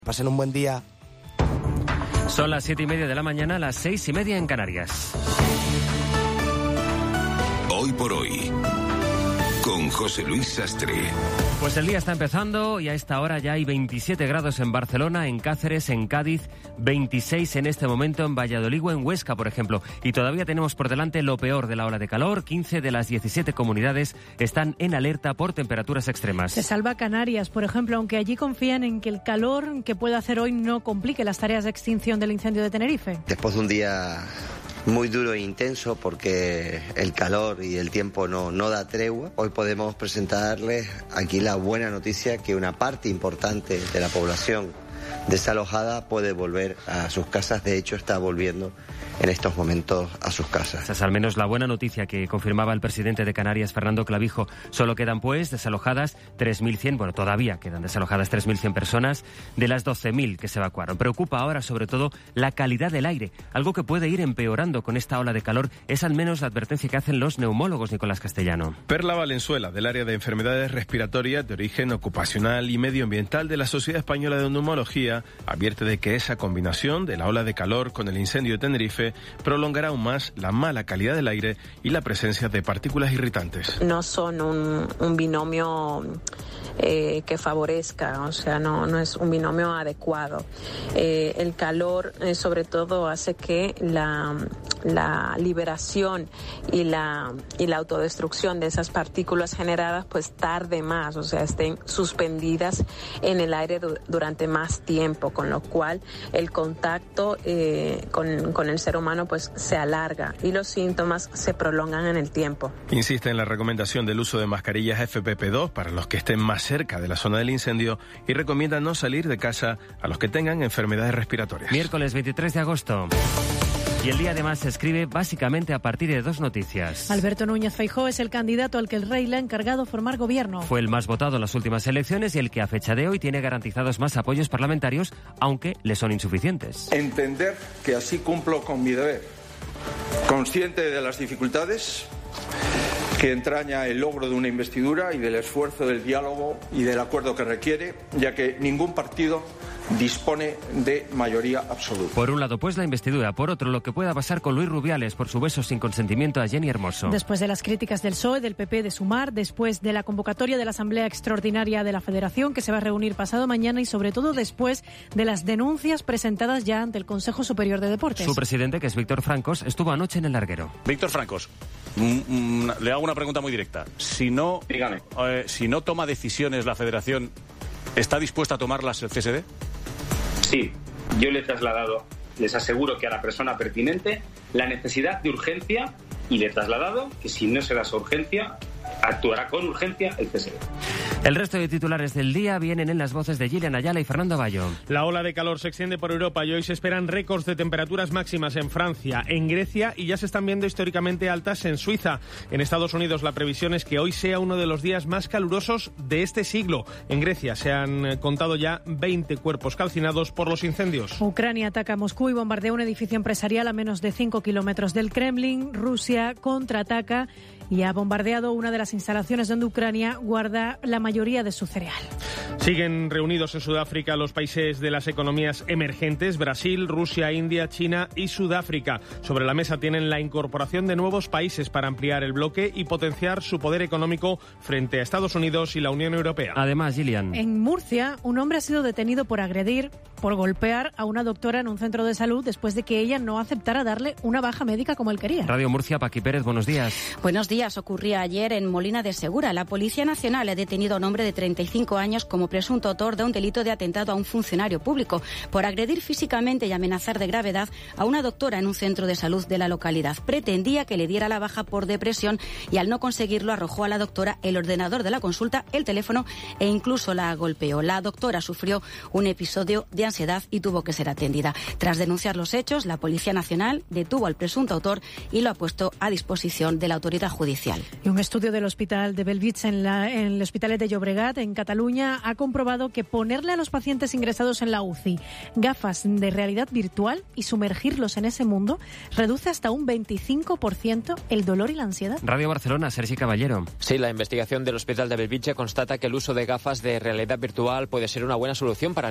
Pasen un buen día. Son las 7:30 de la mañana, las 6:30 en Canarias. Hoy por hoy, con José Luis Sastre. Pues el día está empezando y a esta hora ya hay 27 grados en Barcelona, en Cáceres, en Cádiz, 26 en este momento en Valladolid o en Huesca, por ejemplo. Y todavía tenemos por delante lo peor de la ola de calor. 15 de las 17 comunidades están en alerta por temperaturas extremas. Se salva Canarias, por ejemplo, aunque allí confían en que el calor que pueda hacer hoy no complique las tareas de extinción del incendio de Tenerife. Después de un día muy duro e intenso, porque el calor y el tiempo no da tregua, hoy podemos presentarles aquí la buena noticia que una parte importante de la población desalojada puede volver a sus casas. De hecho, está volviendo en estos momentos a sus casas. Esa es al menos la buena noticia que confirmaba el presidente de Canarias, Fernando Clavijo. Solo quedan pues desalojadas 3.100, bueno, todavía quedan desalojadas 3.100 personas de las 12.000 que se evacuaron. Preocupa ahora sobre todo la calidad del aire, algo que puede ir empeorando con esta ola de calor. Es al menos la advertencia que hacen los neumólogos, Nicolás Castellano. Perla Valenzuela, del área de enfermedades respiratorias de origen ocupacional y medioambiental de la Sociedad Española de Neumología, advierte de que esa combinación de la ola de calor con el incendio de Tenerife prolongará aún más la mala calidad del aire y la presencia de partículas irritantes. No son un binomio que favorezca, o sea, no es un binomio adecuado. El calor sobre todo hace que la liberación y la autodestrucción de esas partículas generadas pues tarde más, o sea, estén suspendidas en el aire durante más tiempo, con lo cual el contacto con el ser humano pues se alarga y los síntomas se prolongan en el tiempo. Insiste en la recomendación del uso de mascarillas FFP2 para los que estén más cerca de la zona del incendio y recomienda no salir de casa a los que tengan enfermedades respiratorias. Miércoles 23 de agosto. Y el día además se escribe básicamente a partir de dos noticias. Alberto Núñez Feijóo es el candidato al que el rey le ha encargado formar gobierno. Fue el más votado en las últimas elecciones y el que a fecha de hoy tiene garantizados más apoyos parlamentarios, aunque le son insuficientes. Entender que así cumplo con mi deber, consciente de las dificultades que entraña el logro de una investidura y del esfuerzo del diálogo y del acuerdo que requiere, ya que ningún partido dispone de mayoría absoluta. Por un lado, pues, la investidura. Por otro, lo que pueda pasar con Luis Rubiales por su beso sin consentimiento a Jenny Hermoso. Después de las críticas del PSOE, del PP, de Sumar, después de la convocatoria de la Asamblea Extraordinaria de la Federación, que se va a reunir pasado mañana, y sobre todo después de las denuncias presentadas ya ante el Consejo Superior de Deportes. Su presidente, que es Víctor Francos, estuvo anoche en el larguero. Víctor Francos, le hago una pregunta muy directa. Si no toma decisiones la Federación, ¿está dispuesta a tomarlas el CSD? Sí, yo le he trasladado, les aseguro que a la persona pertinente, la necesidad de urgencia y le he trasladado que si no se da esa urgencia, actuará con urgencia el CSD. El resto de titulares del día vienen en las voces de Gillian Ayala y Fernando Bayo. La ola de calor se extiende por Europa y hoy se esperan récords de temperaturas máximas en Francia, en Grecia y ya se están viendo históricamente altas en Suiza. En Estados Unidos la previsión es que hoy sea uno de los días más calurosos de este siglo. En Grecia se han contado ya 20 cuerpos calcinados por los incendios. Ucrania ataca a Moscú y bombardea un edificio empresarial a menos de 5 kilómetros del Kremlin. Rusia contraataca y ha bombardeado una de las instalaciones donde Ucrania guarda la mayoría de su cereal. Siguen reunidos en Sudáfrica los países de las economías emergentes, Brasil, Rusia, India, China y Sudáfrica. Sobre la mesa tienen la incorporación de nuevos países para ampliar el bloque y potenciar su poder económico frente a Estados Unidos y la Unión Europea. Además, Gillian. En Murcia, un hombre ha sido detenido por golpear a una doctora en un centro de salud después de que ella no aceptara darle una baja médica como él quería. Radio Murcia, Paqui Pérez, buenos días. Buenos días. Ocurría ayer en Molina de Segura. La Policía Nacional ha detenido a un hombre de 35 años como presunto autor de un delito de atentado a un funcionario público por agredir físicamente y amenazar de gravedad a una doctora en un centro de salud de la localidad. Pretendía que le diera la baja por depresión y al no conseguirlo arrojó a la doctora el ordenador de la consulta, el teléfono e incluso la golpeó. La doctora sufrió un episodio de ansiedad y tuvo que ser atendida. Tras denunciar los hechos, la Policía Nacional detuvo al presunto autor y lo ha puesto a disposición de la autoridad judicial. Y un estudio del Hospital de Bellvitge en el Hospitalet de Llobregat, en Cataluña, ha comprobado que ponerle a los pacientes ingresados en la UCI gafas de realidad virtual y sumergirlos en ese mundo reduce hasta un 25% el dolor y la ansiedad. Radio Barcelona, Sergi Caballero. Sí, la investigación del Hospital de Bellvitge constata que el uso de gafas de realidad virtual puede ser una buena solución para